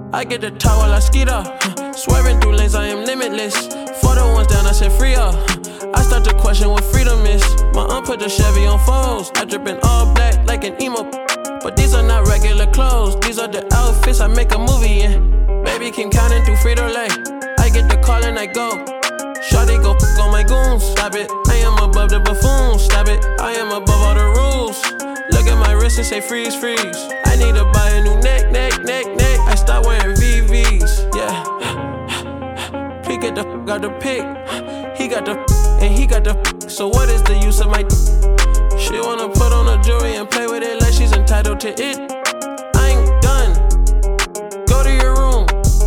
I get the top while I skeet up. Swerving through lanes, I am limitless. For the ones down, I said free up. I start to question what freedom is. My aunt put the Chevy on foes. I drippin' all black like an emo. But these are not regular clothes. These are the outfits I make a movie in. Baby, keep counting through Frito-Lay. I get the call and I go. Shawty go f*** on my goons. Stop it, I am above the buffoons. Stop it, I am above all the rules. Look at my wrist and say freeze, freeze. I need to buy a new neck. I start wearing VVs, yeah. Please get the f*** out the pic. He got the f*** and he got the f***. So what is the use of my She wanna put on a jewelry and play with it like she's entitled to it. I ain't done. Go to your room.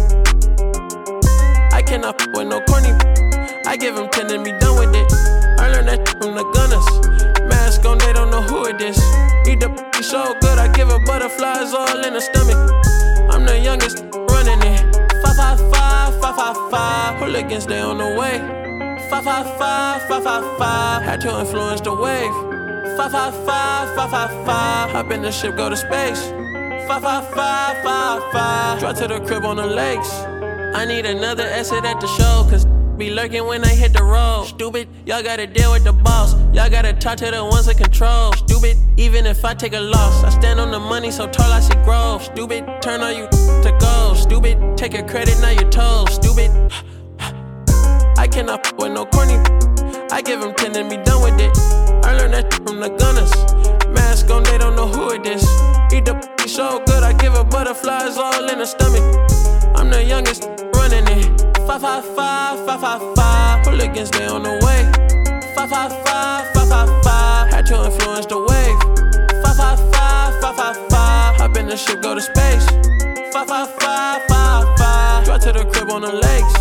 I cannot f*** with no corny. I give him 10 and be done with it. I learned that from the gunners. Mask on, they don't know who it is. Eat the so good, I give her butterflies all in the stomach. I'm the youngest running it. 555, 555. Hooligans, they on the way. 555, 555. Had to influence the wave. 555, 555. Hop in the ship, go to space. 555, 555. Drive to the crib on the lakes. I need another exit at the show, cause be lurking when I hit the road. Stupid, y'all gotta deal with the boss. Y'all gotta talk to the ones in control. Stupid, even if I take a loss, I stand on the money so tall I see growth. Stupid, turn all you to gold. Stupid, take your credit, now you're told. Stupid, I cannot f*** with no corny. I give him 10 and be done with it. I learned that from the gunners. Mask on, they don't know who it is. Eat the so good, I give her butterflies all in the stomach. I'm the youngest running it. 555, 555. Hooligans, they on the way. 555, 555. Had to influence the wave. 555, 555. Hop in the ship, go to space. 555, 555. Drive to the crib on the lakes.